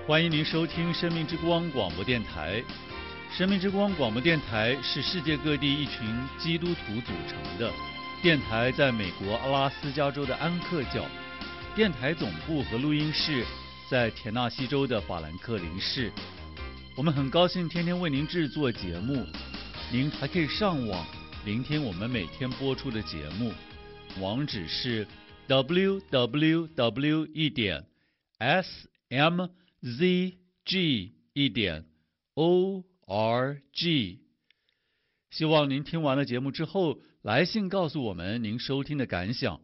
欢迎您收听生命之光广播电台。生命之光广播电台是世界各地一群基督徒组成的电台，在美国阿拉斯加州的安克教，电台总部和录音室在田纳西州的法兰克林市。我们很高兴天天为您制作节目，您还可以上网聆听我们每天播出的节目，网址是 www.smzg.org。 希望您听完了节目之后来信告诉我们您收听的感想。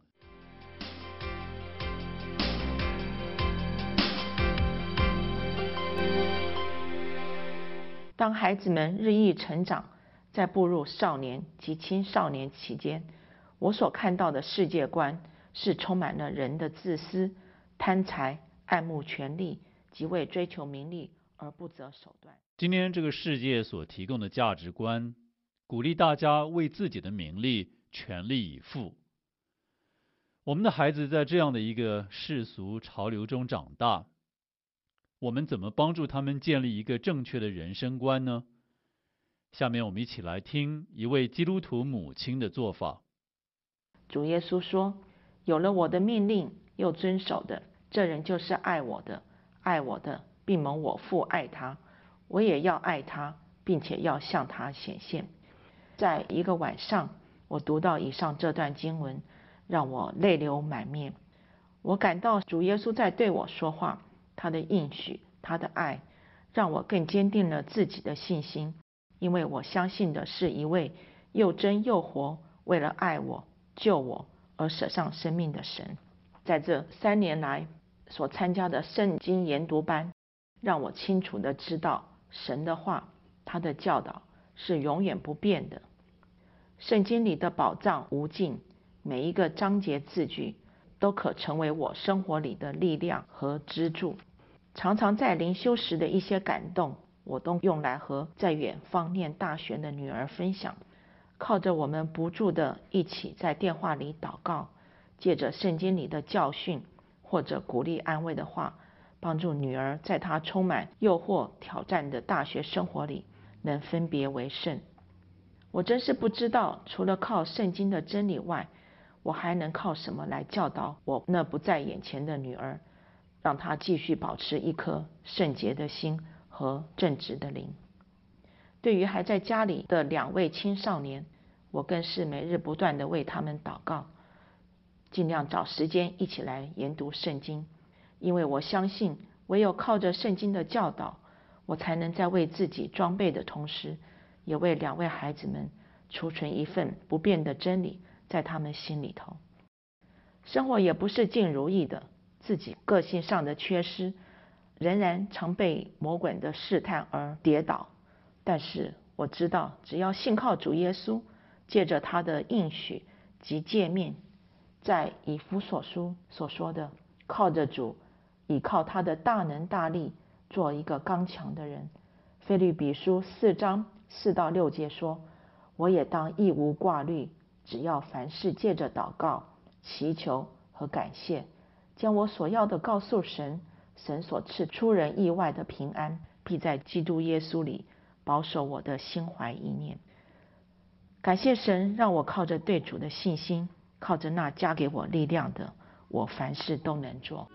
当孩子们日益成长，在步入少年及青少年期间，我所看到的世界观是充满了人的自私、贪财、爱慕权力及为追求名利而不择手段。 今天这个世界所提供的价值观，鼓励大家为自己的名利全力以赴。我们的孩子在这样的一个世俗潮流中长大，我们怎么帮助他们建立一个正确的人生观呢？下面我们一起来听一位基督徒母亲的做法。 主耶稣说，有了我的命令又遵守的，这人就是爱我的，爱我的必蒙我父爱他，我也要爱他，并且要向他显现。在一个晚上，我读到以上这段经文，让我泪流满面。我感到主耶稣在对我说话，他的应许，他的爱，让我更坚定了自己的信心，因为我相信的是一位又真又活，为了爱我、救我而舍上生命的神。在这3年来所参加的圣经研读班，让我清楚地知道神的话，他的教导是永远不变的。圣经里的宝藏无尽，每一个章节字句都可成为我生活里的力量和支柱。常常在灵修时的一些感动，我都用来和在远方念大学的女儿分享。靠着我们不住的一起在电话里祷告，借着圣经里的教训或者鼓励安慰的话，帮助女儿在她充满诱惑挑战的大学生活里能分别为圣。我真是不知道，除了靠圣经的真理外，我还能靠什么来教导我那不在眼前的女儿，让她继续保持一颗圣洁的心和正直的灵。对于还在家里的2位青少年，我更是每日不断地为他们祷告，尽量找时间一起来研读圣经，因为我相信唯有靠着圣经的教导，我才能在为自己装备的同时，也为2位孩子们储存一份不变的真理在他们心里头。生活也不是尽如意的，自己个性上的缺失，仍然常被魔鬼的试探而跌倒。但是我知道，只要信靠主耶稣，借着他的应许及诫命，在以弗所书所说的，靠着主，倚靠他的大能大力，做一个刚强的人。腓立比书4章4到6节说，我也当一无挂虑，只要凡事借着祷告、祈求和感谢，将我所要的告诉神，神所赐出人意外的平安，必在基督耶稣里保守我的心怀意念。感谢神，让我靠着对主的信心，靠着那加给我力量的，我凡事都能做。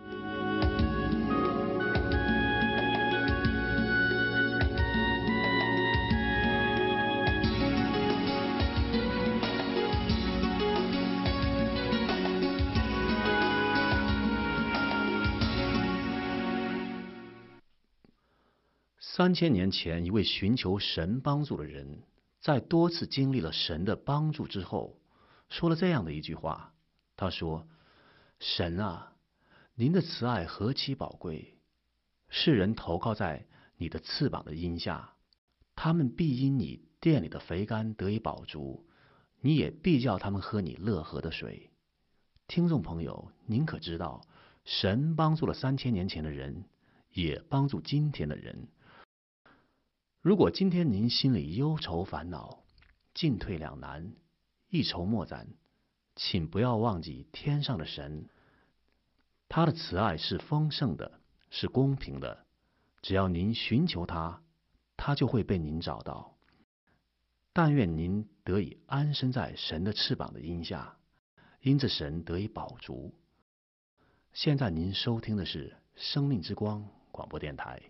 3000年前，一位寻求神帮助的人，在多次经历了神的帮助之后，说了这样的一句话。他说：神啊，您的慈爱何其宝贵，世人投靠在你的翅膀的荫下，他们必因你殿里的肥甘得以饱足，你也必叫他们喝你乐河的水。听众朋友，您可知道，神帮助了3000年前的人，也帮助今天的人。如果今天您心里忧愁烦恼，进退两难，一筹莫展，请不要忘记天上的神，他的慈爱是丰盛的，是公平的， 只要您寻求他，他就会被您找到。但愿您得以安身在神的翅膀的荫下，因着神得以饱足。现在您收听的是生命之光广播电台。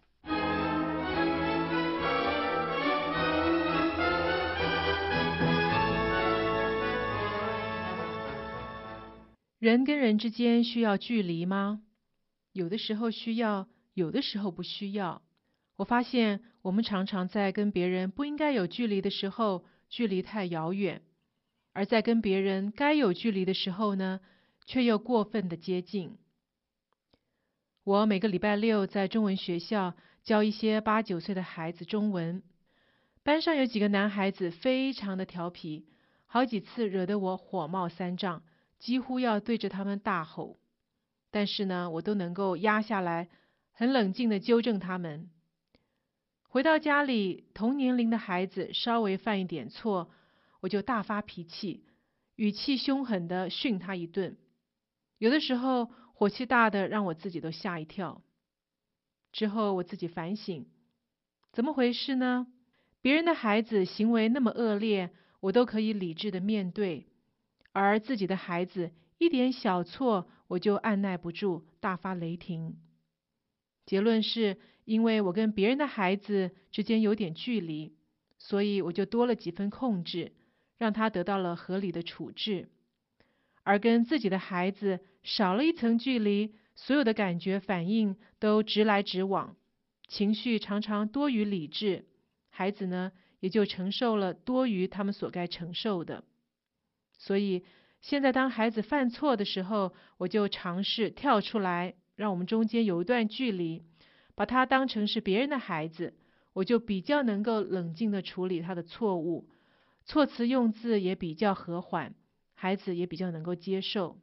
人跟人之间需要距离吗？有的时候需要，有的时候不需要。我发现我们常常在跟别人不应该有距离的时候，距离太遥远；而在跟别人该有距离的时候呢，却又过分的接近。我每个礼拜六在中文学校教一些8、9岁的孩子中文，班上有几个男孩子非常的调皮，好几次惹得我火冒三丈，几乎要对着他们大吼。但是呢，我都能够压下来，很冷静地纠正他们。回到家里，同年龄的孩子稍微犯一点错，我就大发脾气，语气凶狠地训他一顿。有的时候火气大的让我自己都吓一跳。之后我自己反省，怎么回事呢？别人的孩子行为那么恶劣，我都可以理智的面对，而自己的孩子一点小错我就按耐不住，大发雷霆。结论是因为我跟别人的孩子之间有点距离，所以我就多了几分控制，让他得到了合理的处置。而跟自己的孩子少了一层距离，所有的感觉反应都直来直往，情绪常常多于理智，孩子呢也就承受了多于他们所该承受的。所以现在当孩子犯错的时候，我就尝试跳出来，让我们中间有一段距离，把他当成是别人的孩子，我就比较能够冷静地处理他的错误，措辞用字也比较和缓，孩子也比较能够接受。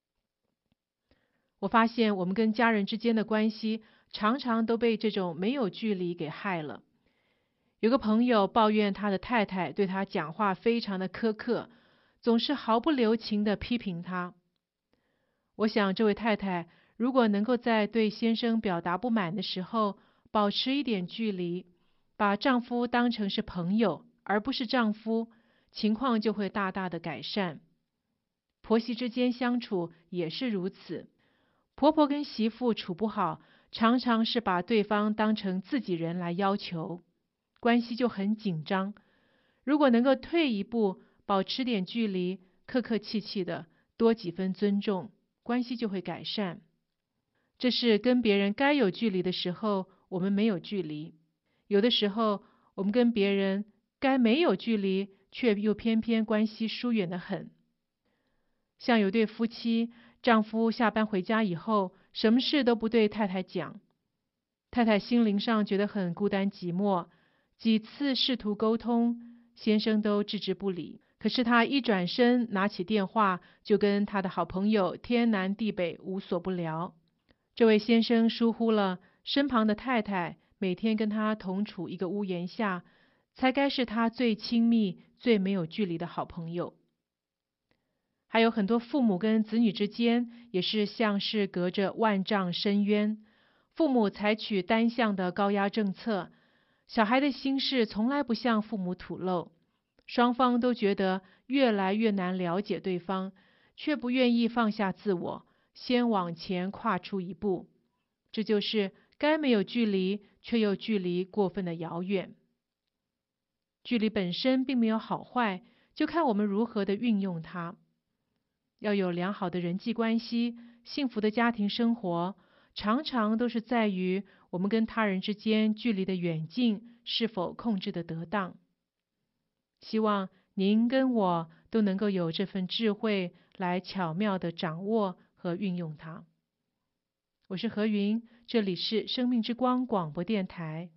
我发现我们跟家人之间的关系常常都被这种没有距离给害了。有个朋友抱怨他的太太对他讲话非常的苛刻，总是毫不留情地批评他。我想这位太太如果能够在对先生表达不满的时候保持一点距离，把丈夫当成是朋友而不是丈夫，情况就会大大的改善。婆媳之间相处也是如此，婆婆跟媳妇处不好，常常是把对方当成自己人来要求，关系就很紧张。如果能够退一步，保持点距离，客客气气的，多几分尊重，关系就会改善。这是跟别人该有距离的时候，我们没有距离；有的时候，我们跟别人该没有距离，却又偏偏关系疏远得很。像有对夫妻，丈夫下班回家以后，什么事都不对太太讲，太太心灵上觉得很孤单寂寞，几次试图沟通，先生都置之不理。可是他一转身拿起电话，就跟他的好朋友天南地北，无所不聊。这位先生疏忽了身旁的太太每天跟他同处一个屋檐下，才该是他最亲密最没有距离的好朋友。还有很多父母跟子女之间也是像是隔着万丈深渊，父母采取单向的高压政策，小孩的心事从来不向父母吐露，双方都觉得越来越难了解对方，却不愿意放下自我，先往前跨出一步。这就是该没有距离，却又距离过分的遥远。距离本身并没有好坏，就看我们如何的运用它。要有良好的人际关系，幸福的家庭生活，常常都是在于我们跟他人之间距离的远近是否控制得得当。希望您跟我都能够有这份智慧来巧妙地掌握和运用它。我是何云，这里是生命之光广播电台。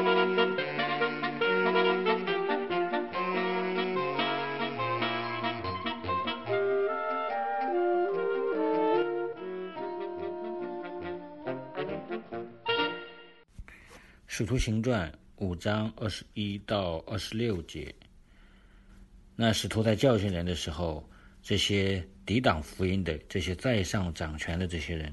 使徒行传5章21到26节。那使徒在教训人的时候，这些抵挡福音的，这些在上掌权的这些人，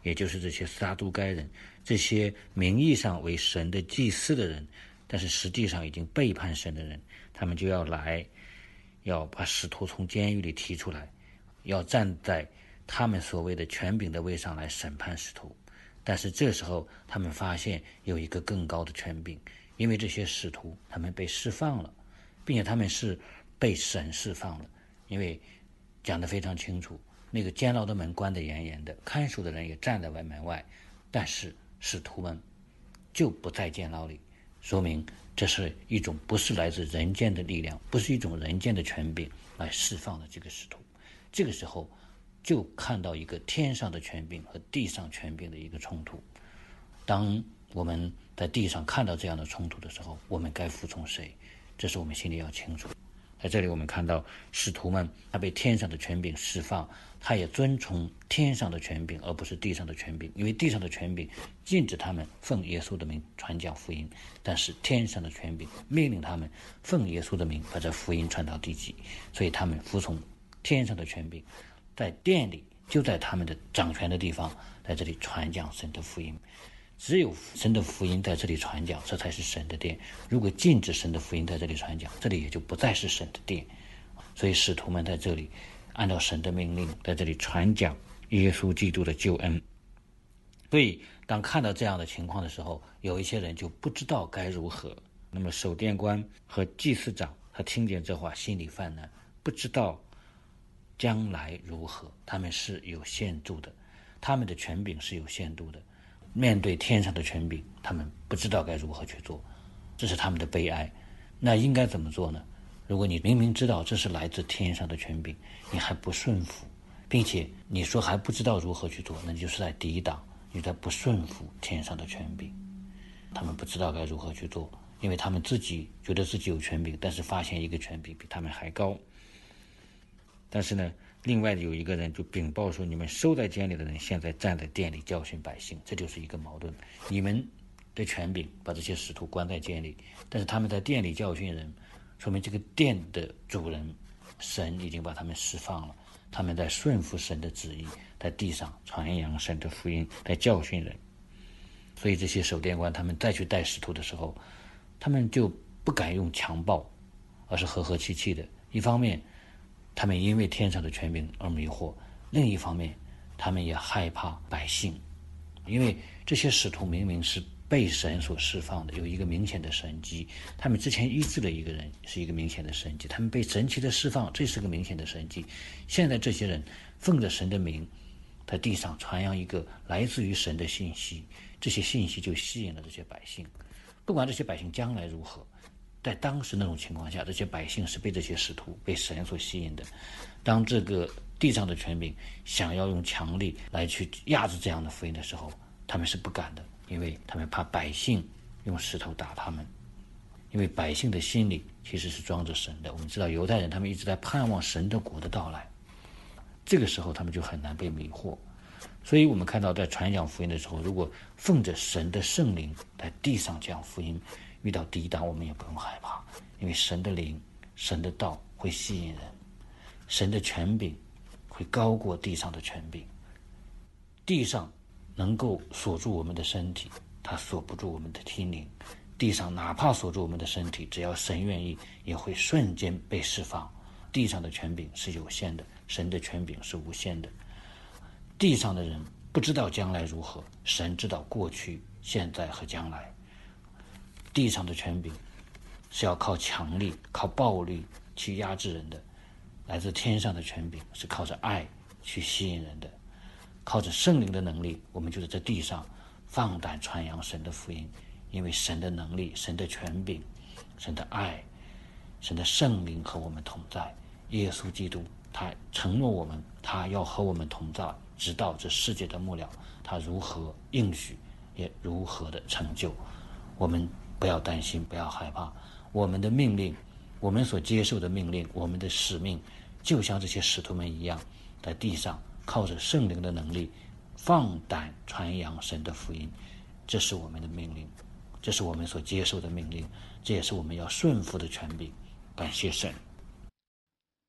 也就是这些撒都该人，这些名义上为神的祭司的人，但是实际上已经背叛神的人，他们就要来，要把使徒从监狱里提出来，要站在他们所谓的权柄的位上来审判使徒。但是这时候他们发现有一个更高的权柄，因为这些使徒他们被释放了，并且他们是被神释放了，因为讲得非常清楚，那个监牢的门关得严严的，看守的人也站在门外，但是使徒们就不在监牢里，说明这是一种不是来自人间的力量，不是一种人间的权柄来释放的这个使徒。这个时候就看到一个天上的权柄和地上权柄的一个冲突。当我们在地上看到这样的冲突的时候，我们该服从谁？这是我们心里要清楚。在这里我们看到使徒们他被天上的权柄释放，他也遵从天上的权柄而不是地上的权柄，因为地上的权柄禁止他们奉耶稣的名传讲福音，但是天上的权柄命令他们奉耶稣的名把这福音传到地极，所以他们服从天上的权柄，在殿里，就在他们的掌权的地方，在这里传讲神的福音。只有神的福音在这里传讲，这才是神的殿。如果禁止神的福音在这里传讲，这里也就不再是神的殿。所以使徒们在这里按照神的命令在这里传讲耶稣基督的救恩。所以当看到这样的情况的时候，有一些人就不知道该如何。那么守殿官和祭司长他听见这话心里犯难，不知道将来如何，他们是有限度的，他们的权柄是有限度的，面对天上的权柄，他们不知道该如何去做，这是他们的悲哀。那应该怎么做呢？如果你明明知道这是来自天上的权柄，你还不顺服，并且你说还不知道如何去做，那你就是在抵挡，你在不顺服天上的权柄。他们不知道该如何去做，因为他们自己觉得自己有权柄，但是发现一个权柄比他们还高。但是呢，另外有一个人就禀报说，你们收在监里的人现在站在殿里教训百姓，这就是一个矛盾。你们的权柄把这些使徒关在监里，但是他们在殿里教训人，说明这个殿的主人神已经把他们释放了，他们在顺服神的旨意，在地上传扬神的福音，在教训人。所以这些守殿官他们再去带使徒的时候，他们就不敢用强暴，而是和和气气的。一方面他们因为天上的权柄而迷惑，另一方面他们也害怕百姓，因为这些使徒明明是被神所释放的，有一个明显的神迹，他们之前医治了一个人，是一个明显的神迹，他们被神奇的释放，这是个明显的神迹。现在这些人奉着神的名在地上传扬一个来自于神的信息，这些信息就吸引了这些百姓。不管这些百姓将来如何，在当时那种情况下，这些百姓是被这些使徒被神所吸引的。当这个地上的权柄想要用强力来去压制这样的福音的时候，他们是不敢的，因为他们怕百姓用石头打他们。因为百姓的心里其实是装着神的，我们知道犹太人他们一直在盼望神的国的到来，这个时候他们就很难被迷惑。所以我们看到在传讲福音的时候，如果奉着神的圣灵在地上讲福音，遇到抵挡我们也不用害怕，因为神的灵神的道会吸引人，神的权柄会高过地上的权柄。地上能够锁住我们的身体，它锁不住我们的心灵。地上哪怕锁住我们的身体，只要神愿意，也会瞬间被释放。地上的权柄是有限的，神的权柄是无限的。地上的人不知道将来如何，神知道过去、现在和将来。地上的权柄是要靠强力、靠暴力去压制人的，来自天上的权柄是靠着爱去吸引人的。靠着圣灵的能力，我们就在这地上放胆传扬神的福音，因为神的能力、神的权柄、神的爱、神的圣灵和我们同在。耶稣基督他承诺我们，他要和我们同在，直到这世界的末了。他如何应许，也如何的成就。我们不要担心，不要害怕。我们的命令，我们所接受的命令，我们的使命，就像这些使徒们一样，在地上靠着圣灵的能力，放胆传扬神的福音。这是我们的命令，这是我们所接受的命令，这也是我们要顺服的权柄。感谢神。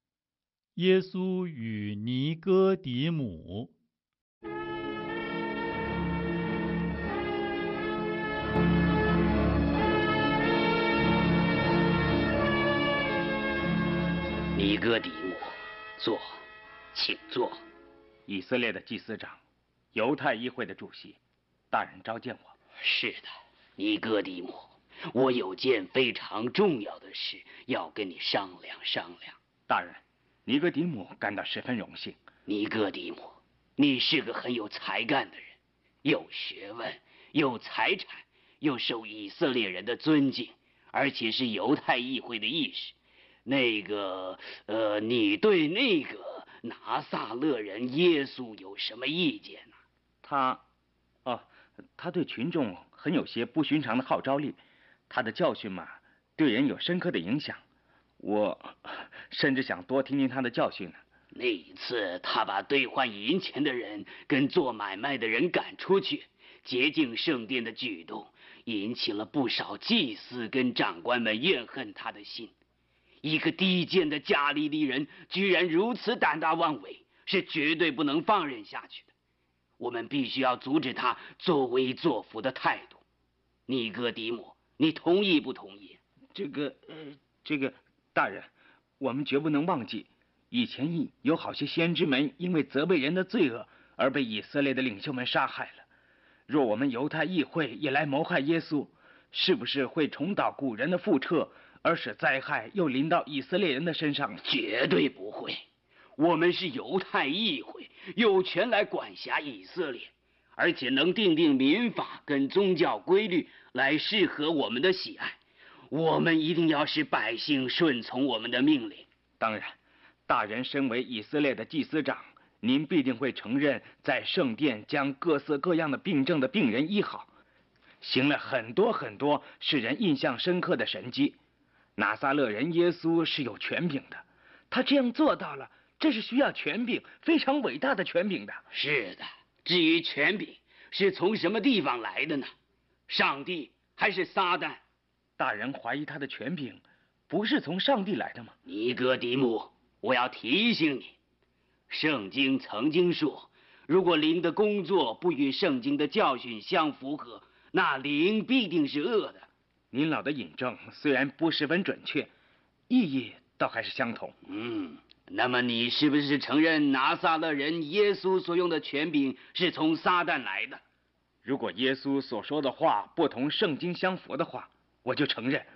耶稣与尼哥底母。 尼哥底母，坐，请坐。 以色列的祭司长，犹太议会的主席，大人召见我。 是的，尼哥底母，我有件非常重要的事要跟你商量商量。 大人，尼哥底母感到十分荣幸。 尼哥底母，你是个很有才干的人，有学问，有财产，又受以色列人的尊敬，而且是犹太议会的议士。你对那个拿撒勒人耶稣有什么意见呢？ 他对群众很有些不寻常的号召力，他的教训嘛，对人有深刻的影响。我甚至想多听听他的教训呢。 那一次，他把兑换银钱的人跟做买卖的人赶出去，洁净圣殿的举动，引起了不少祭司跟长官们怨恨他的心。一个低贱的加利利人居然如此胆大妄为，是绝对不能放任下去的。我们必须要阻止他作威作福的态度。尼哥底母，你同意不同意？ 大人，我们绝不能忘记，以前有好些先知们因为责备人的罪恶而被以色列的领袖们杀害了。若我们犹太议会也来谋害耶稣，是不是会重蹈古人的覆辙，而使灾害又临到以色列人的身上？ 绝对不会。我们是犹太议会，有权来管辖以色列，而且能订定民法跟宗教规律来适合我们的喜爱。我们一定要使百姓顺从我们的命令。 当然，大人身为以色列的祭司长，您必定会承认，在圣殿将各色各样的病症的病人医好，行了很多很多使人印象深刻的神迹。拿撒勒人耶稣是有权柄的，他这样做到了，这是需要权柄，非常伟大的权柄的。 是的，至于权柄是从什么地方来的呢？上帝还是撒旦？ 大人怀疑他的权柄不是从上帝来的吗？ 尼哥底母，我要提醒你，圣经曾经说，如果灵的工作不与圣经的教训相符合，那灵必定是恶的。 您老的引证虽然不十分准确，意义倒还是相同。 那么你是不是承认拿撒勒人耶稣所用的权柄是从撒旦来的？ 如果耶稣所说的话不同圣经相符的话，我就承认。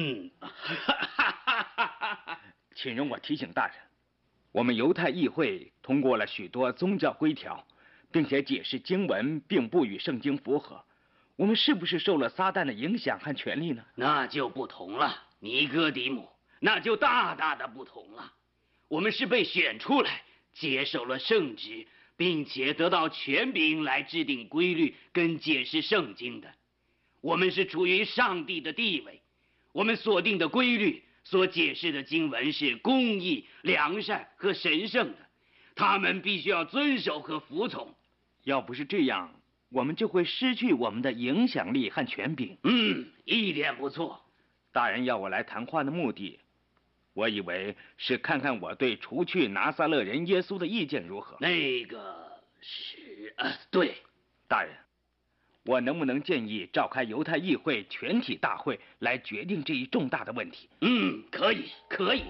请容我提醒大人，我们犹太议会通过了许多宗教规条，并且解释经文并不与圣经符合。我们是不是受了撒旦的影响和权力呢？ 那就不同了，尼哥底母，那就大大的不同了。我们是被选出来，接受了圣职，并且得到权柄来制定规律跟解释圣经的。我们是处于上帝的地位，我们所定的规律，所解释的经文是公义、良善和神圣的，他们必须要遵守和服从。 要不是这样，我们就会失去我们的影响力和权柄。 一点不错。 大人要我来谈话的目的，我以为是看看我对除去拿撒勒人耶稣的意见如何。 那个是对。 大人，我能不能建议召开犹太议会全体大会来决定这一重大的问题？ 可以，可以。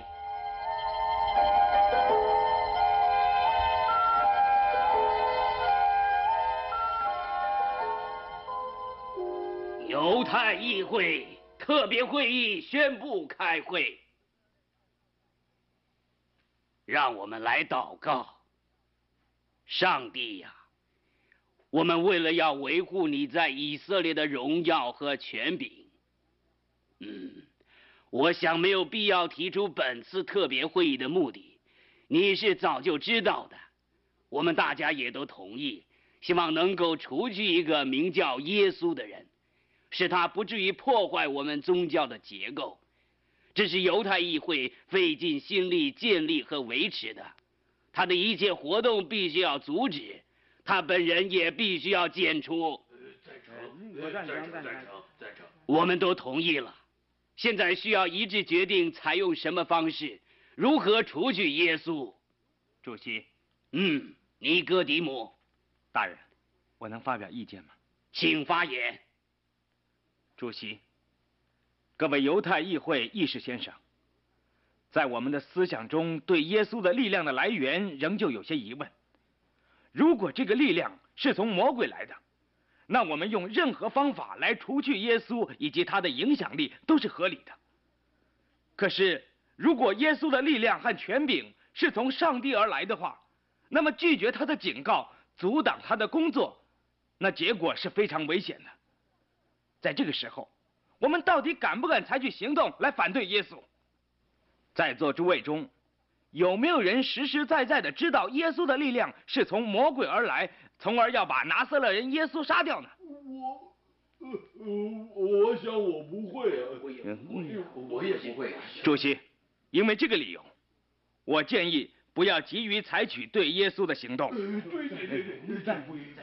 犹太议会特别会议宣布开会。让我们来祷告。上帝呀，我们为了要维护你在以色列的荣耀和权柄，我想没有必要提出本次特别会议的目的，你是早就知道的，我们大家也都同意，希望能够除去一个名叫耶稣的人，使他不至于破坏我们宗教的结构。这是犹太议会费尽心力建立和维持的，他的一切活动必须要阻止，他本人也必须要剪除。赞成。我们都同意了，现在需要一致决定采用什么方式，如何除去耶稣。 主席， 尼哥底母， 大人，我能发表意见吗？ 请发言。 主席，各位犹太议会议士先生， 在我们的思想中，对耶稣的力量的来源仍旧有些疑问。如果这个力量是从魔鬼来的，那我们用任何方法来除去耶稣以及他的影响力都是合理的。可是，如果耶稣的力量和权柄是从上帝而来的话，那么拒绝他的警告，阻挡他的工作，那结果是非常危险的。在这个时候，我们到底敢不敢采取行动来反对耶稣？在座诸位中，有没有人实实在在的知道耶稣的力量是从魔鬼而来，从而要把拿撒勒人耶稣杀掉呢？ 我想我不会啊， 我也不会啊。 主席，因为这个理由，我建议不要急于采取对耶稣的行动。 对，再不应该。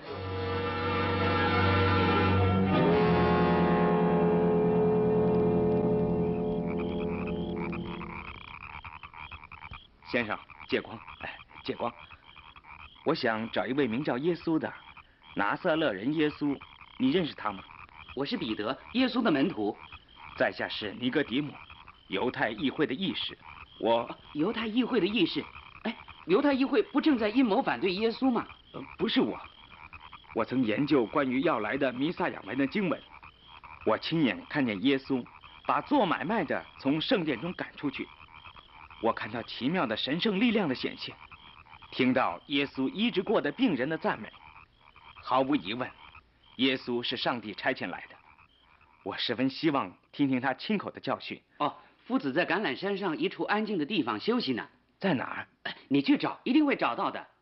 先生，借光，借光。我想找一位名叫耶稣的拿撒勒人耶稣，你认识他吗？ 我是彼得，耶稣的门徒。 在下是尼哥底母，犹太议会的议士。 犹太议会的议士？哎，犹太议会不正在阴谋反对耶稣吗？ 不是我，我曾研究关于要来的弥赛亚文的经文，我亲眼看见耶稣把做买卖的从圣殿中赶出去。我看到奇妙的神圣力量的显现，听到耶稣医治过的病人的赞美。毫无疑问，耶稣是上帝差遣来的。我十分希望听听他亲口的教训。 夫子在橄榄山上一处安静的地方休息呢。 在哪儿？ 你去找，一定会找到的。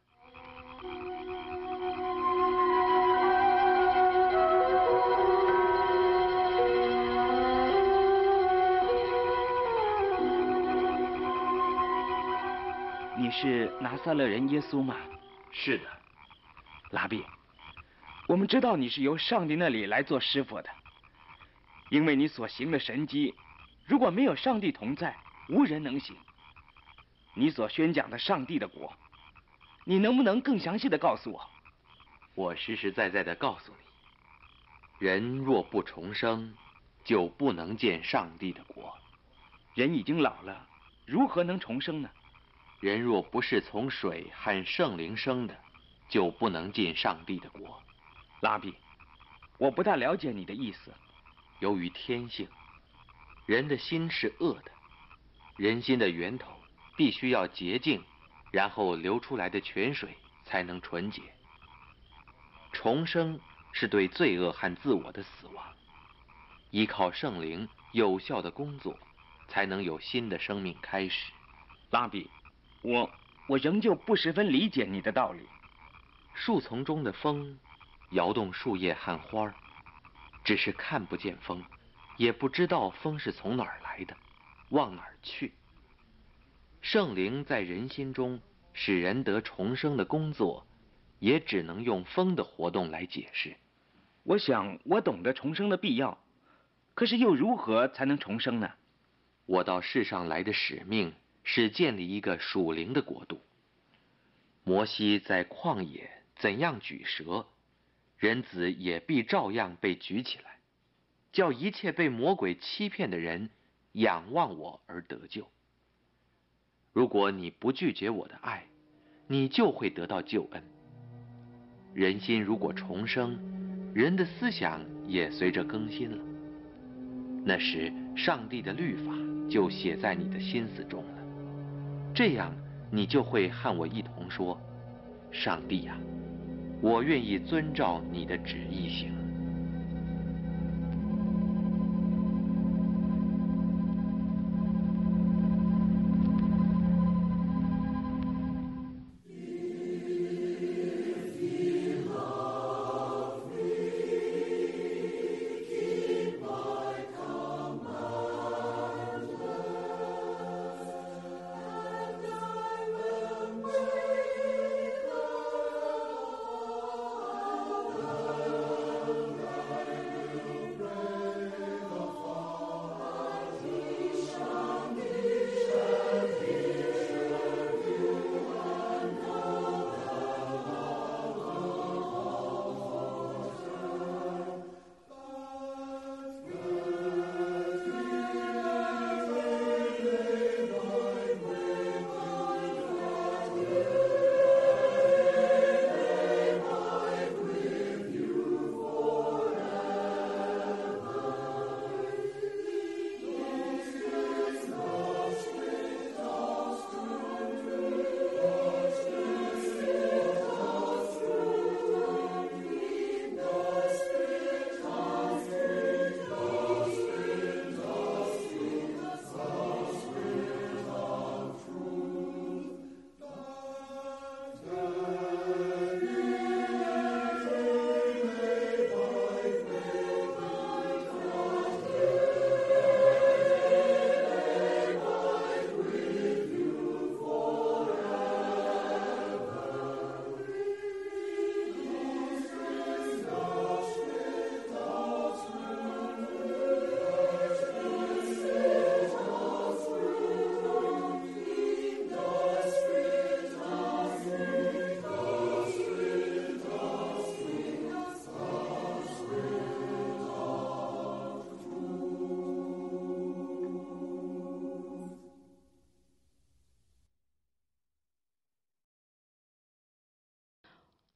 你是拿撒勒人耶稣吗？ 是的， 拉比，我们知道你是由上帝那里来做师傅的，因为你所行的神迹，如果没有上帝同在，无人能行。你所宣讲的上帝的国，你能不能更详细的告诉我？ 我实实在在的告诉你，人若不重生，就不能见上帝的国。 人已经老了，如何能重生呢？ 人若不是从水和圣灵生的，就不能进上帝的国。 拉比，我不大了解你的意思。 由于天性，人的心是恶的，人心的源头必须要洁净，然后流出来的泉水才能纯洁。重生是对罪恶和自我的死亡，依靠圣灵有效的工作，才能有新的生命开始。 拉比，我仍旧不十分理解你的道理。 树丛中的风摇动树叶和花儿，只是看不见风，也不知道风是从哪儿来的，往哪儿去。圣灵在人心中使人得重生的工作，也只能用风的活动来解释。 我想我懂得重生的必要，可是又如何才能重生呢？ 我到世上来的使命是建立一个属灵的国度。摩西在旷野怎样举蛇，人子也必照样被举起来，叫一切被魔鬼欺骗的人仰望我而得救。如果你不拒绝我的爱，你就会得到救恩。人心如果重生，人的思想也随着更新了。那时上帝的律法就写在你的心思中了，这样你就会和我一同说：上帝啊，我愿意遵照你的旨意行。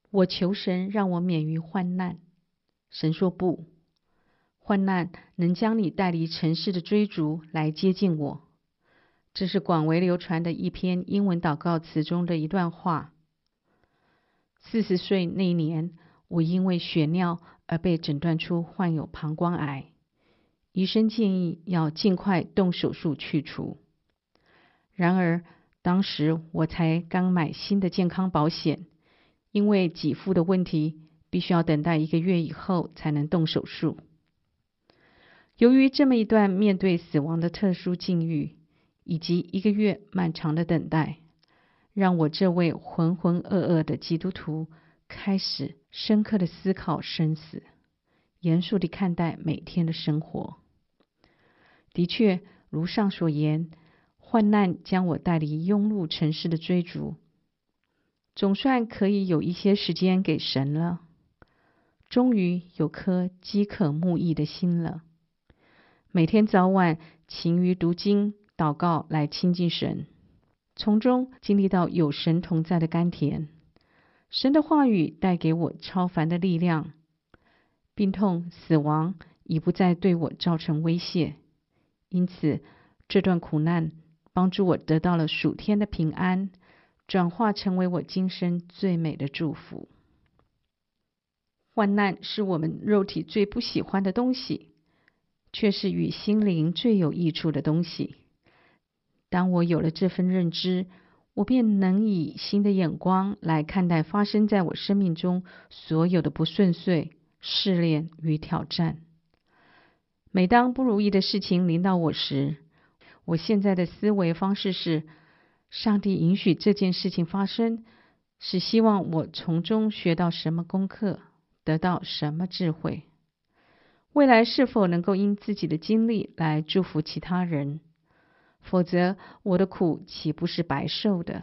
我求神让我免于患难。神说不，患难能将你带离尘世的追逐来接近我。这是广为流传的一篇英文祷告词中的一段话。40岁那年，我因为血尿而被诊断出患有膀胱癌，医生建议要尽快动手术去除。然而，当时我才刚买新的健康保险，因为给付的问题，必须要等待1个月以后才能动手术。由于这么一段面对死亡的特殊境遇，以及1个月漫长的等待，让我这位浑浑噩噩的基督徒开始深刻的思考生死，严肃地看待每天的生活。的确，如上所言，患难将我带离庸碌尘世的追逐，总算可以有一些时间给神了，终于有颗饥渴慕义的心了。每天早晚勤于读经祷告来亲近神，从中经历到有神同在的甘甜。神的话语带给我超凡的力量，病痛死亡已不再对我造成威胁，因此这段苦难帮助我得到了属天的平安，转化成为我今生最美的祝福。患难是我们肉体最不喜欢的东西，却是与心灵最有益处的东西。当我有了这份认知，我便能以新的眼光来看待发生在我生命中所有的不顺遂、试炼与挑战。每当不如意的事情临到我时，我现在的思维方式是：上帝允许这件事情发生，是希望我从中学到什么功课，得到什么智慧。未来是否能够因自己的经历来祝福其他人？否则，我的苦岂不是白受的？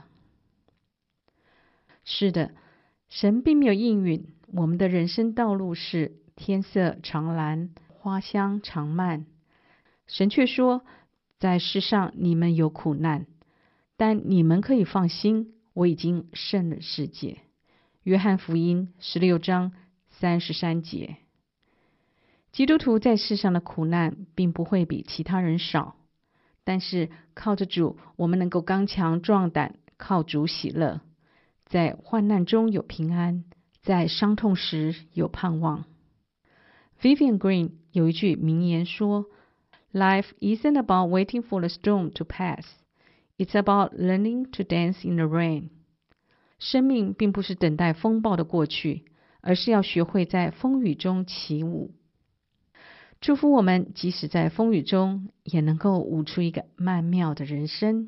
是的，神并没有应允我们的人生道路是天色常蓝，花香常漫。神却说，在世上你们有苦难，但你们可以放心，我已经胜了世界。约翰福音16章33节。基督徒在世上的苦难并不会比其他人少，但是靠着主，我们能够刚强壮胆，靠主喜乐，在患难中有平安，在伤痛时有盼望。Vivian Green 有一句名言说， Life isn't about waiting for the storm to pass, it's about learning to dance in the rain. 生命并不是等待风暴的过去，而是要学会在风雨中起舞。祝福我们即使在风雨中，也能够舞出一个曼妙的人生。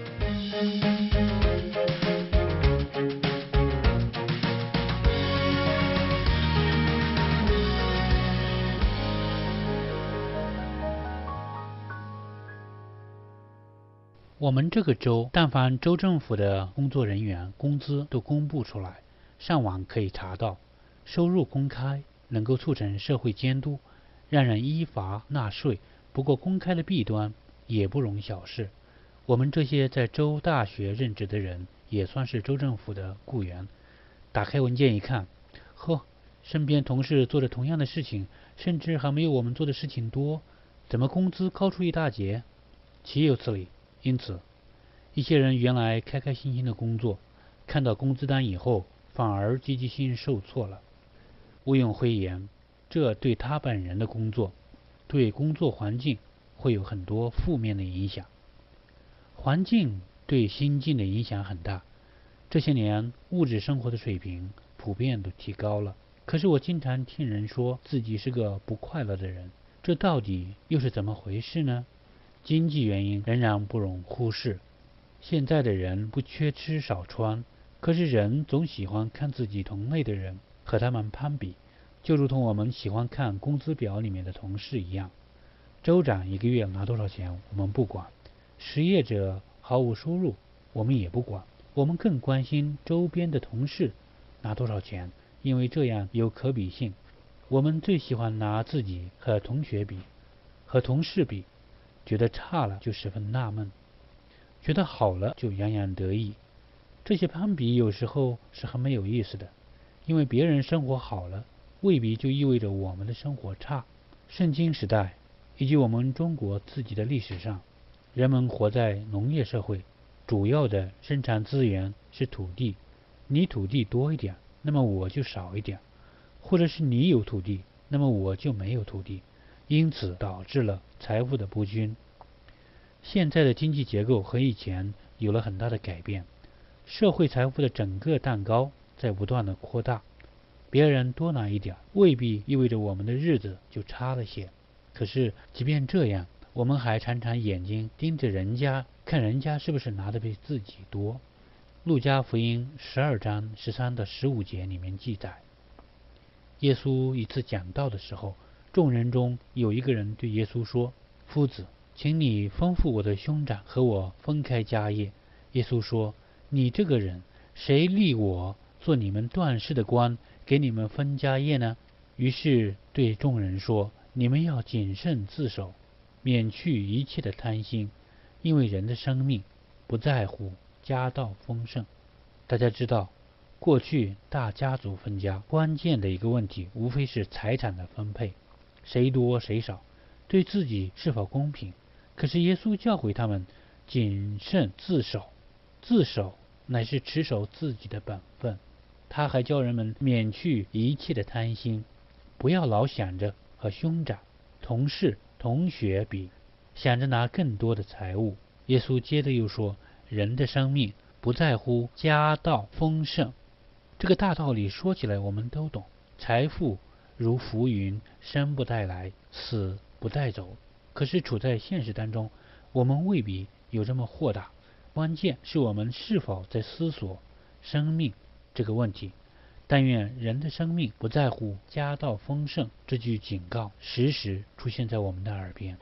我们这个州，但凡州政府的工作人员工资都公布出来，上网可以查到，收入公开，能够促成社会监督，让人依法纳税。不过公开的弊端也不容小视。我们这些在州大学任职的人，也算是州政府的雇员。打开文件一看，呵，身边同事做的同样的事情，甚至还没有我们做的事情多，怎么工资高出一大截？岂有此理！因此，一些人原来开开心心的工作，看到工资单以后，反而积极性受挫了。毋庸讳言，这对他本人的工作，对工作环境会有很多负面的影响。环境对心境的影响很大。这些年，物质生活的水平普遍都提高了，可是我经常听人说自己是个不快乐的人，这到底又是怎么回事呢？经济原因仍然不容忽视。现在的人不缺吃少穿，可是人总喜欢看自己同类的人，和他们攀比，就如同我们喜欢看工资表里面的同事一样。州长1个月拿多少钱我们不管，失业者毫无收入我们也不管，我们更关心周边的同事拿多少钱，因为这样有可比性。我们最喜欢拿自己和同学比，和同事比，觉得差了就十分纳闷，觉得好了就洋洋得意。这些攀比有时候是很没有意思的， 因为别人生活好了，未必就意味着我们的生活差。圣经时代以及我们中国自己的历史上，人们活在农业社会，主要的生产资源是土地，你土地多一点，那么我就少一点，或者是你有土地，那么我就没有土地，因此导致了财富的不均。现在的经济结构和以前有了很大的改变，社会财富的整个蛋糕在不断的扩大，别人多拿一点，未必意味着我们的日子就差了些。可是即便这样，我们还常常眼睛盯着人家，看人家是不是拿的比自己多。路加福音12章13到15节里面记载，耶稣一次讲道的时候，众人中有一个人对耶稣说：夫子，请你吩咐我的兄长和我分开家业。耶稣说：你这个人，谁立我做你们断事的官，给你们分家业呢？于是对众人说：你们要谨慎自守，免去一切的贪心，因为人的生命不在乎家道丰盛。大家知道，过去大家族分家，关键的一个问题无非是财产的分配，谁多谁少，对自己是否公平。可是耶稣教诲他们谨慎自守，自守乃是持守自己的本分。他还教人们免去一切的贪心，不要老想着和兄长、同事、同学比，想着拿更多的财物。耶稣接着又说，人的生命不在乎家道丰盛。这个大道理说起来我们都懂，财富如浮云，生不带来，死不带走。可是处在现实当中，我们未必有这么豁达。关键是我们是否在思索生命这个问题。但愿人的生命不在乎家道丰盛，这句警告时时出现在我们的耳边。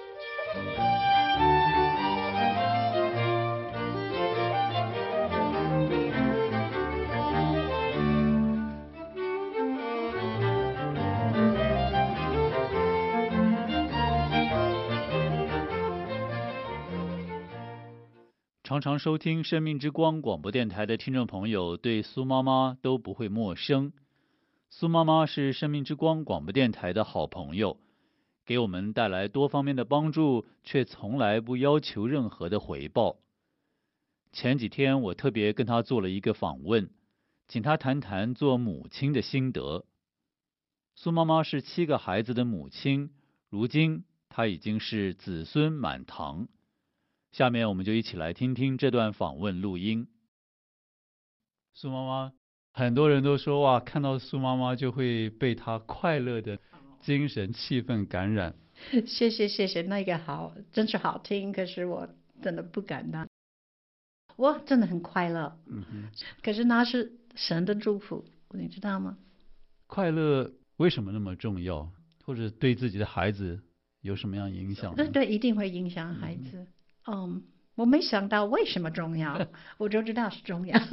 常常收听生命之光广播电台的听众朋友对苏妈妈都不会陌生。苏妈妈是生命之光广播电台的好朋友，给我们带来多方面的帮助，却从来不要求任何的回报。前几天我特别跟她做了一个访问，请她谈谈做母亲的心得。苏妈妈是7个孩子的母亲，如今她已经是子孙满堂。下面我们就一起来听听这段访问录音。苏妈妈，很多人都说哇，看到苏妈妈就会被她快乐的精神气氛感染。 谢谢，那个好，真是好听，可是我真的不敢当。我真的很快乐，可是那是神的祝福，你知道吗？ 快乐为什么那么重要？或者对自己的孩子有什么样影响呢？ 对，一定会影响孩子。我没想到为什么重要，我就知道是重要。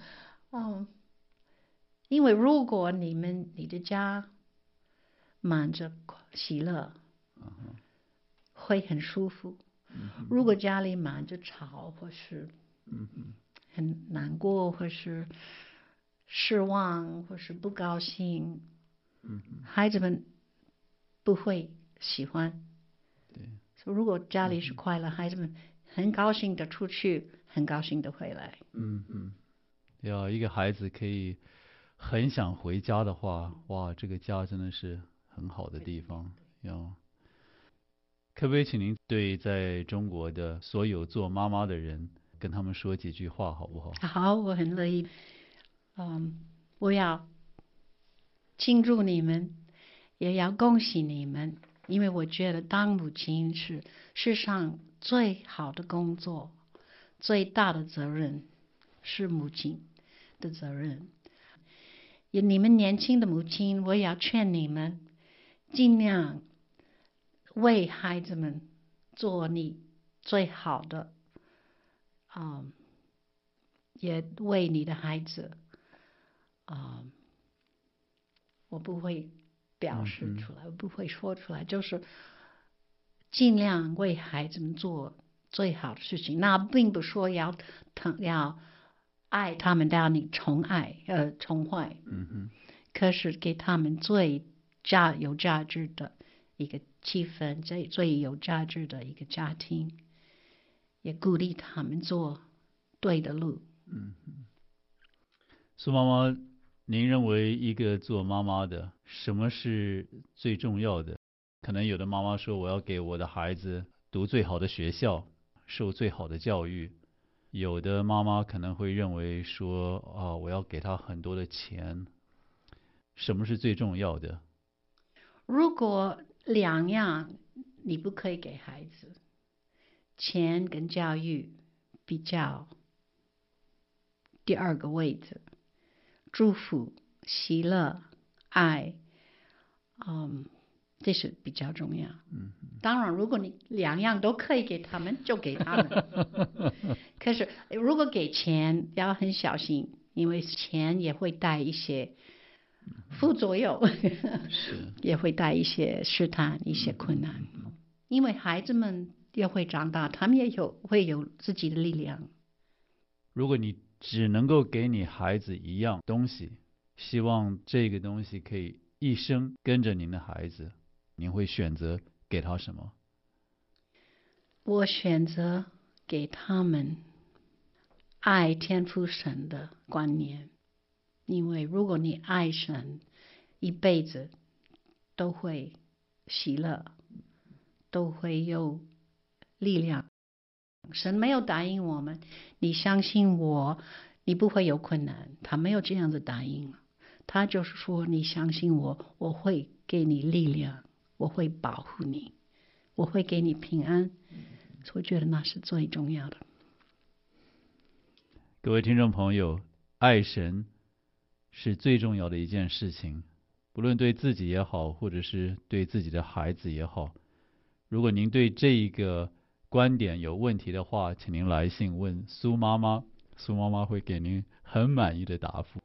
因为如果你的家满着喜乐，会很舒服。如果家里满着吵，或是很难过，或是失望，或是不高兴，孩子们不会喜欢。所以如果家里是快乐，孩子们很高兴的出去，很高兴的回来。 要一个孩子可以很想回家的话，哇，这个家真的是很好的地方。可不可以请您对在中国的所有做妈妈的人跟他们说几句话好不好？ 好，我很乐意。我要庆祝你们，也要恭喜你们，因为我觉得当母亲是世上最好的工作，最大的责任是母亲的责任。你们年轻的母亲，我也要劝你们尽量为孩子们做你最好的，也为你的孩子，我不会表示出来，我不会说出来，就是尽量为孩子们做最好的事情。那并不说要爱他们让你宠坏，可是给他们最有价值的一个气氛，最有价值的一个家庭，也鼓励他们做对的路。 苏妈妈，您认为一个做妈妈的，什么是最重要的？可能有的妈妈说，我要给我的孩子读最好的学校，受最好的教育。有的妈妈可能会认为说，我要给他很多的钱。什么是最重要的？ 如果两样你不可以给孩子，钱跟教育比较第二个位置，祝福、喜乐、爱，这是比较重要。当然，如果你两样都可以给他们，就给他们。可是，如果给钱，要很小心，因为钱也会带一些副作用，也会带一些试探、一些困难。因为孩子们也会长大，他们也会有自己的力量。 如果你只能够给你孩子一样东西，希望这个东西可以一生跟着您的孩子，您会选择给他什么？ 我选择给他们爱天父神的观念，因为如果你爱神，一辈子都会喜乐，都会有力量。神没有答应我们，你相信我，你不会有困难。他没有这样子答应，他就是说，你相信我，我会给你力量，我会保护你，我会给你平安。所以我觉得那是最重要的。 各位听众朋友，爱神是最重要的一件事情，不论对自己也好，或者是对自己的孩子也好。如果您对这一个观点有问题的话，请您来信问苏妈妈，苏妈妈会给您很满意的答复。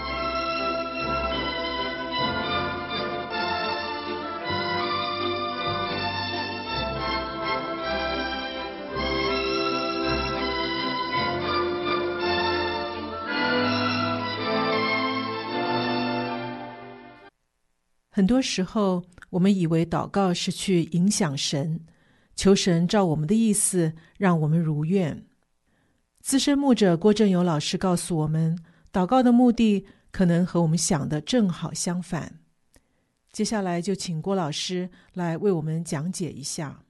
很多时候，我们以为祷告是去影响神，求神照我们的意思让我们如愿。资深牧者郭正友老师告诉我们，祷告的目的可能和我们想的正好相反。接下来就请郭老师来为我们讲解一下。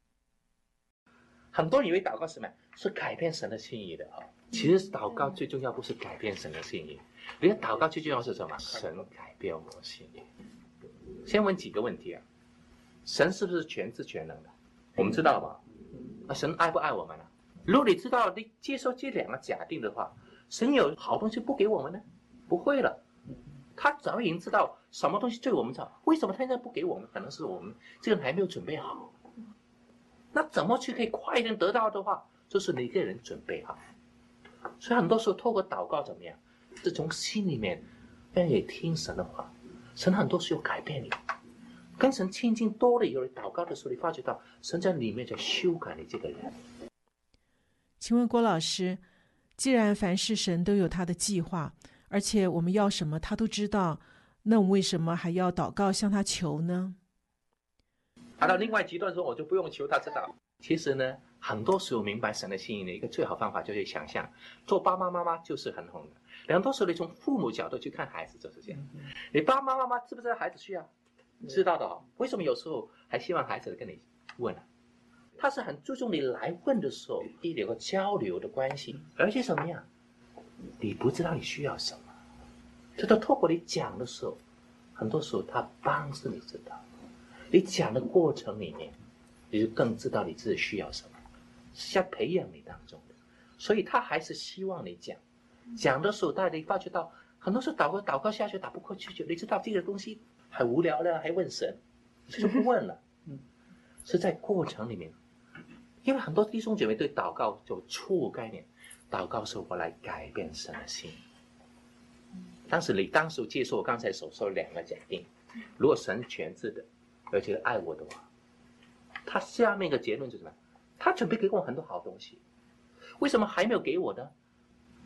很多人以为祷告是什么？是改变神的心意的啊。其实祷告最重要不是改变神的心意，你的祷告最重要是什么？神改变我的心意。先问几个问题啊，神是不是全知全能的？我们知道吧？那神爱不爱我们呢？如果你知道你接受这两个假定的话，神有好东西不给我们呢？不会了，他早已经知道什么东西对我们好，为什么他现在不给我们？可能是我们这个人还没有准备好。那怎么去可以快一点得到的话，就是你一个人准备好。所以很多时候透过祷告怎么样？是从心里面愿意听神的话，神很多时候改变你。跟神亲近多了以后，你祷告的时候，你发觉到神在里面在修改你这个人。 请问郭老师，既然凡事神都有他的计划，而且我们要什么他都知道，那我们为什么还要祷告向他求呢？ 到另外极端说，我就不用求他知道。其实呢，很多时候明白神的心意的一个最好方法就是想象，做爸爸妈妈就是很红的。很多时候你从父母角度去看孩子就是这样，你爸爸妈妈知不知道孩子需要？知道的哦。为什么有时候还希望孩子跟你问呢？他是很注重你来问的时候，有个交流的关系，而且什么样？你不知道你需要什么，这都透过你讲的时候，很多时候他帮助你知道。你讲的过程里面，你就更知道你自己需要什么，是在培养你当中的。所以他还是希望你讲的时候，大家发觉到，很多时候祷告下去打不过去，你知道这个东西很无聊了，还问神，就不问了。是在过程里面，因为很多弟兄姐妹对祷告有错误概念，祷告是我来改变神的心。当时接受我刚才所说的两个假定，如果神全知的，而且爱我的话，他下面一个结论是什么？他准备给我很多好东西，为什么还没有给我呢？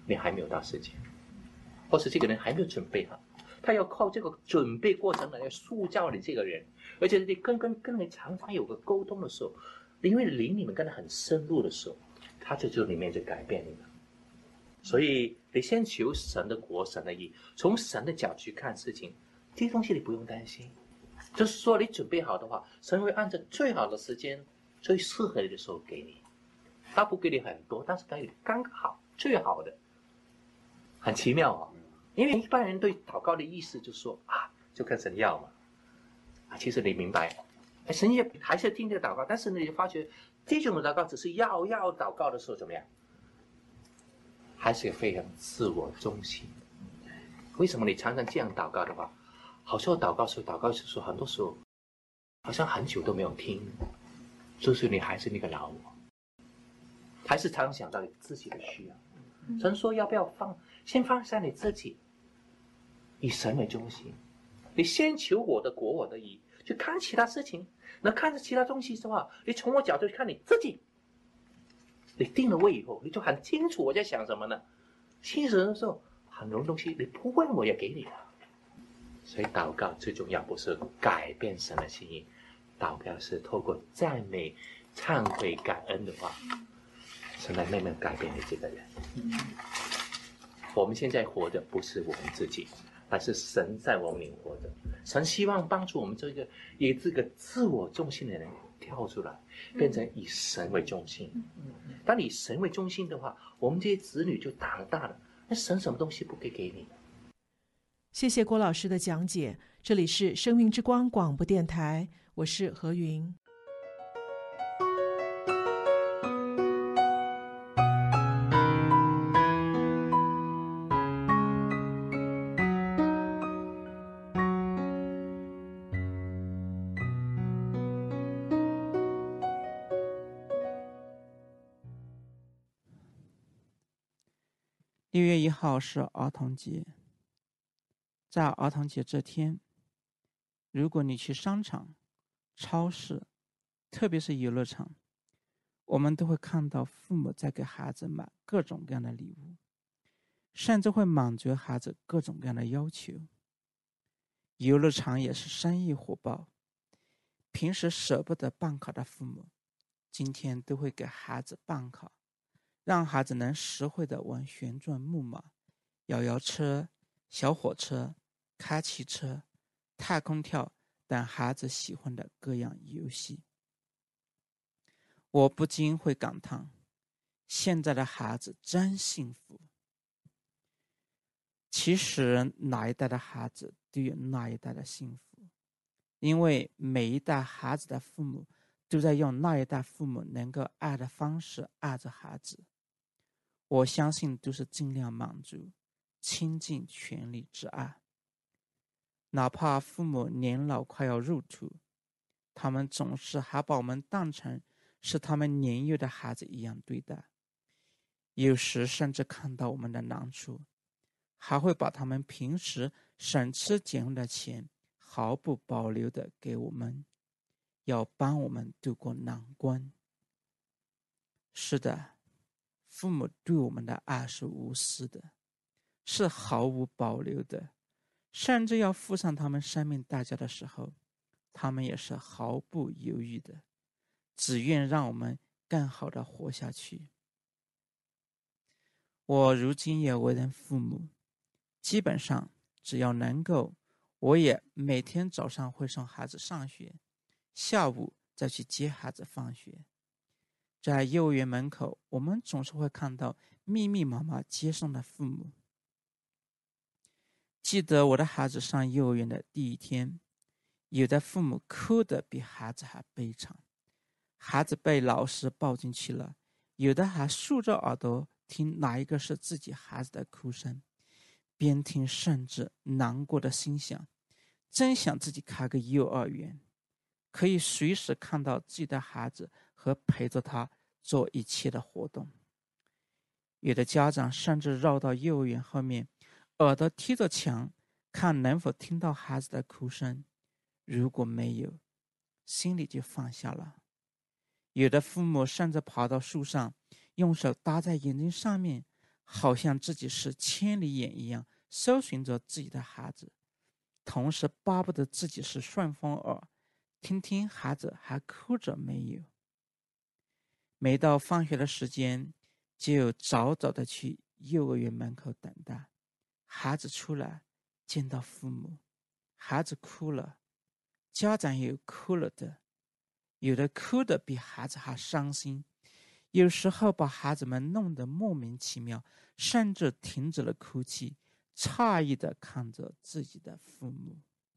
你还没有到时间，或是这个人还没有准备好，他要靠这个准备过程来塑造你这个人，而且你跟人常常有个沟通的时候，因为灵里面跟他很深入的时候，他就里面就改变你了。所以你先求神的国、神的义，从神的角度去看事情，这些东西你不用担心。就是说你准备好的话，神会按照最好的时间、最适合你的时候给你。他不给你很多，但是给你刚好最好的，很奇妙啊。因为一般人对祷告的意思就是说就跟神要嘛，其实你明白，神也还是听这个祷告，但是你发觉这种祷告只是要祷告的时候怎么样，还是非常自我中心。为什么你常常这样祷告的话，好像祷告的时候，很多时候好像很久都没有听，就是你还是那个老我，还是常常想到你自己的需要。神说要不要先放下你自己，以神为中心，你先求我的国、我的义，去看其他事情。那看着其他东西的话，你从我角度去看你自己，你定了位以后，你就很清楚我在想什么呢。其实的时候，很多东西你不问我也给你了。所以祷告最重要不是改变神的心意，祷告是透过赞美、忏悔、感恩的话，神来慢慢改变你这个人。我们现在活的不是我们自己，而是神在我们里活着。神希望帮助我们以这个自我中心的人跳出来，变成以神为中心。当你以神为中心的话，我们这些子女就长大了。那神什么东西不可以给你？ 谢谢郭老师的讲解。这里是生命之光广播电台，我是何云。 6月1号是儿童节，在儿童节这天，如果你去商场、超市，特别是游乐场，我们都会看到父母在给孩子买各种各样的礼物，甚至会满足孩子各种各样的要求。游乐场也是生意火爆，平时舍不得办卡的父母，今天都会给孩子办卡，让孩子能实惠地玩旋转木马、摇摇车、小火车、开汽车、太空跳等孩子喜欢的各样游戏。我不禁会感叹，现在的孩子真幸福。其实哪一代的孩子都有那一代的幸福，因为每一代孩子的父母都在用那一代父母能够爱的方式爱着孩子。我相信都是尽量满足、倾尽全力之爱。哪怕父母年老快要入土，他们总是还把我们当成是他们年幼的孩子一样对待，有时甚至看到我们的难处，还会把他们平时省吃俭用的钱毫不保留地给我们，要帮我们度过难关。是的，父母对我们的爱是无私的，是毫无保留的，甚至要付上他们生命代价的时候，他们也是毫不犹豫的，只愿让我们更好的活下去。我如今也为人父母，基本上只要能够，我也每天早上会送孩子上学，下午再去接孩子放学。在幼儿园门口，我们总是会看到密密麻麻接送的父母。记得我的孩子上幼儿园的第一天，有的父母哭得比孩子还悲惨，孩子被老师抱进去了，有的还竖着耳朵听哪一个是自己孩子的哭声，边听甚至难过的心想，真想自己开个幼儿园，可以随时看到自己的孩子和陪着他做一切的活动。有的家长甚至绕到幼儿园后面，耳朵贴着墙，看能否听到孩子的哭声，如果没有，心里就放下了。有的父母甚至爬到树上，用手搭在眼睛上面， 好像自己是千里眼一样搜寻着自己的孩子，同时巴不得自己是顺风耳，听听孩子还哭着没有。每到放学的时间，就早早的去幼儿园门口等待。孩子出来见到父母，孩子哭了，家长也有哭了的，有的哭的比孩子还伤心，有时候把孩子们弄得莫名其妙，甚至停止了哭泣，诧异地看着自己的父母。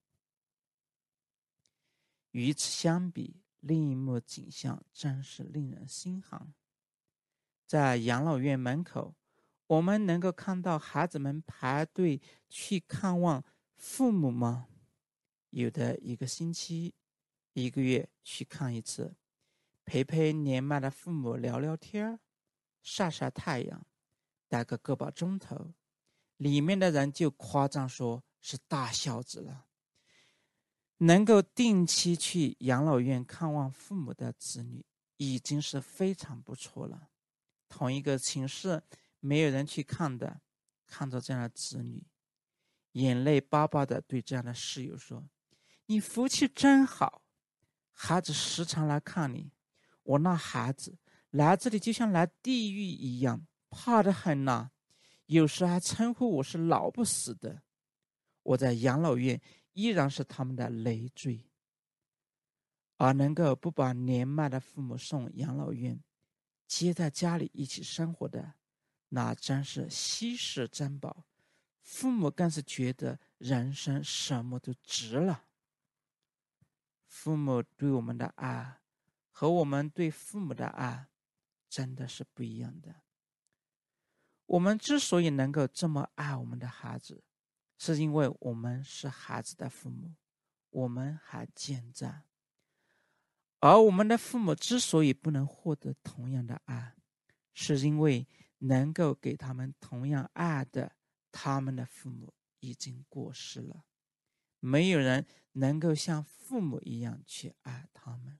与此相比，另一幕景象真是令人心寒。在养老院门口，我们能够看到孩子们排队去看望父母吗？有的一个星期、一个月去看一次，陪陪年迈的父母聊聊天，晒晒太阳，待个把钟头，里面的人就夸张说是大孝子了。能够定期去养老院看望父母的子女已经是非常不错了。同一个寝室没有人去看的，看着这样的子女，眼泪巴巴的对这样的室友说：你福气真好，孩子时常来看你，我那孩子来这里就像来地狱一样，怕得很呐，有时还称呼我是老不死的。我在养老院依然是他们的累赘。而能够不把年迈的父母送养老院，接在家里一起生活的，那真是稀世珍宝，父母更是觉得人生什么都值了。父母对我们的爱和我们对父母的爱真的是不一样的。我们之所以能够这么爱我们的孩子，是因为我们是孩子的父母，我们还健在。而我们的父母之所以不能获得同样的爱，是因为能够给他们同样爱的他们的父母已经过世了，没有人能够像父母一样去爱他们。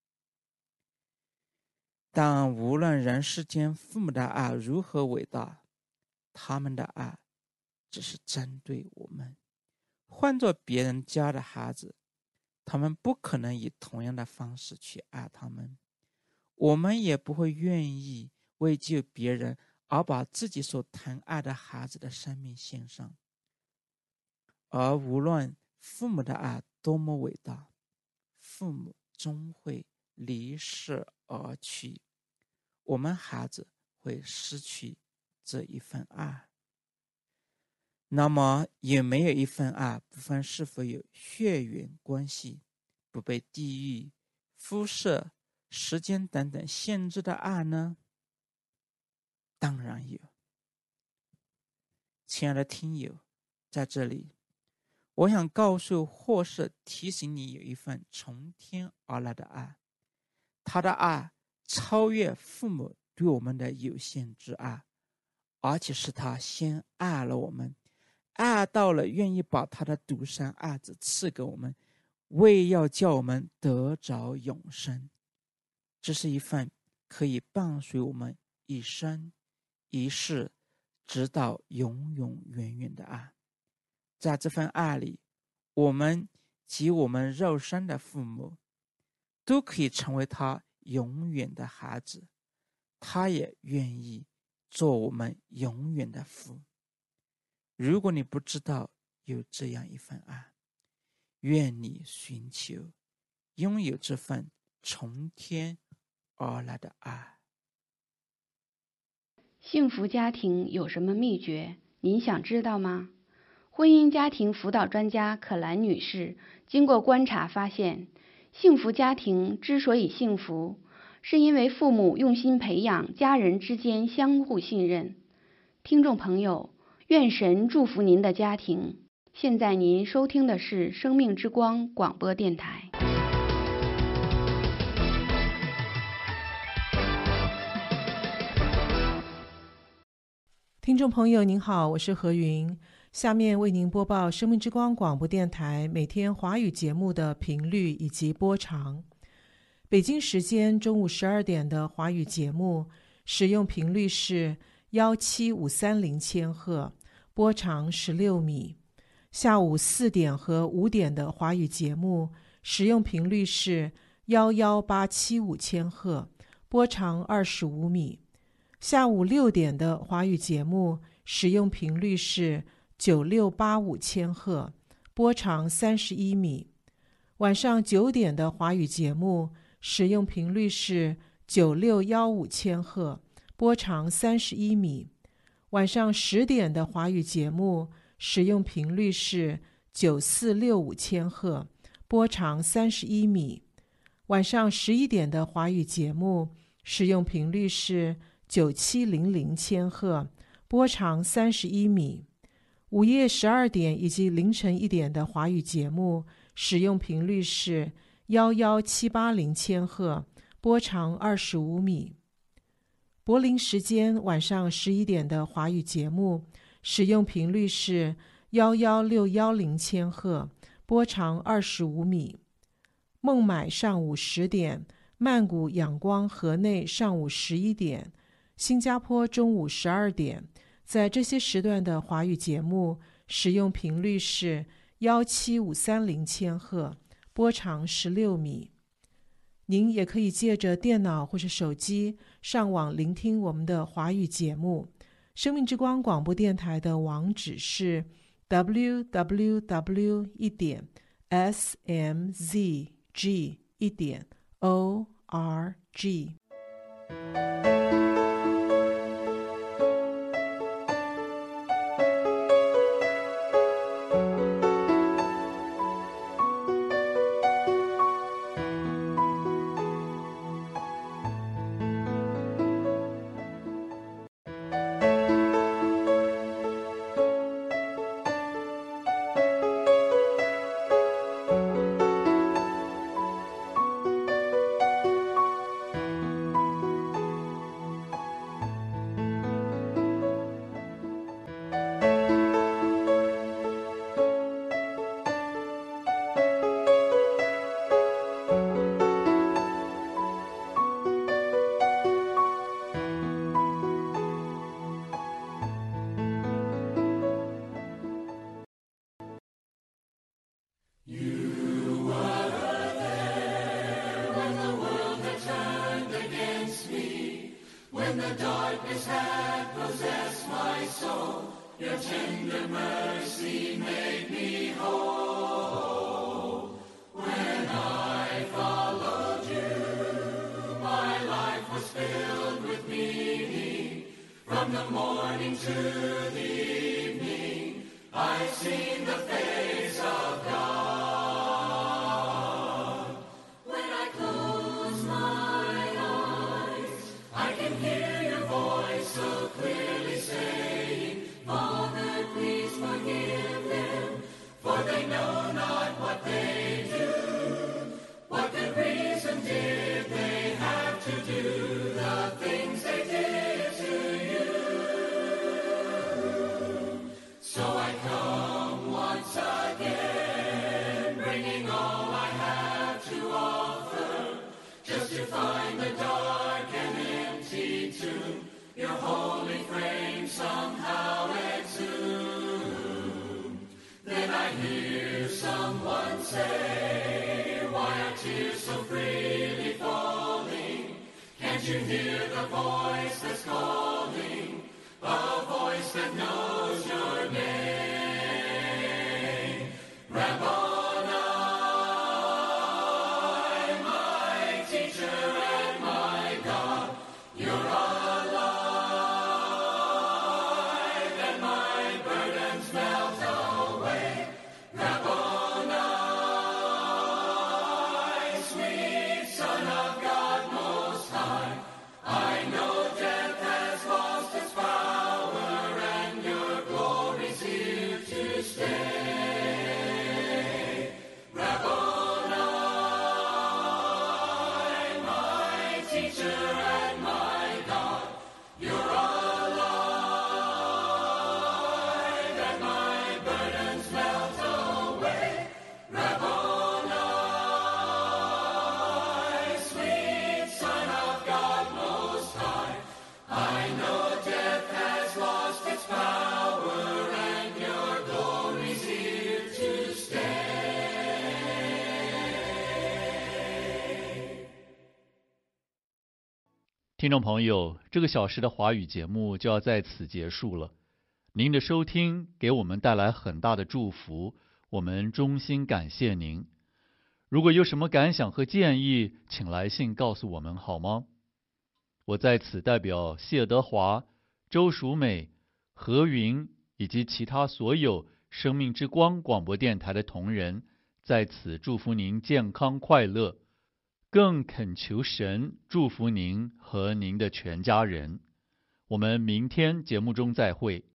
但无论人世间父母的爱如何伟大，他们的爱只是针对我们。换做别人家的孩子，他们不可能以同样的方式去爱他们，我们也不会愿意为救别人而把自己所疼爱的孩子的生命献上。而无论父母的爱多么伟大，父母终会离世而去，我们孩子会失去这一份爱。那么有没有一份爱，不分是否有血缘关系，不被地域、肤色、时间等等限制的爱呢？当然有。亲爱的听友，在这里我想告诉或是提醒你，有一份从天而来的爱，他的爱超越父母对我们的有限之爱，而且是他先爱了我们，爱到了愿意把他的独生爱子赐给我们，为要叫我们得着永生。这是一份可以伴随我们一生一世直到永永远远的爱。在这份爱里，我们及我们肉身的父母都可以成为他永远的孩子，他也愿意做我们永远的父。如果你不知道有这样一份爱，愿你寻求拥有这份从天而来的爱。 幸福家庭有什么秘诀？您想知道吗？婚姻家庭辅导专家可兰女士经过观察发现，幸福家庭之所以幸福，是因为父母用心培养家人之间相互信任。听众朋友，愿神祝福您的家庭。现在您收听的是生命之光广播电台。 听众朋友您好，我是何云，下面为您播报生命之光广播电台每天华语节目的频率以及播长。北京时间中午12点的华语节目使用频率是 17530千赫，波长16米。下午4点和5点的华语节目使用频率是11875千赫，波长25米。下午6点的华语节目使用频率是9685千赫，波长31米。晚上9点的华语节目使用频率是9615千赫，波长31米。晚上10点的华语节目使用频率是9465千赫，波长31米。晚上11点的华语节目使用频率是9700千赫，波长31米。午夜12点以及凌晨1点的华语节目使用频率是11780千赫，波长25米。柏林时间晚上11点的华语节目使用频率是11610千赫，波长25米。孟买上午10点，曼谷、仰光、河内上午11点，新加坡中午12点。在这些时段的华语节目使用频率是17530千赫，波长16米。您也可以借着电脑或是手机上网聆听我们的华语节目。生命之光广播电台的网址是 www.smzg.org。 I know death has lost its power and your glory 听众朋友，这个小时的华语节目就要在此结束了。您的收听给我们带来很大的祝福，我们衷心感谢您。如果有什么感想和建议，请来信告诉我们好吗？我在此代表谢德华、周淑美、何云以及其他所有生命之光广播电台的同仁，在此祝福您健康快乐，更恳求神祝福您和您的全家人。我们明天节目中再会。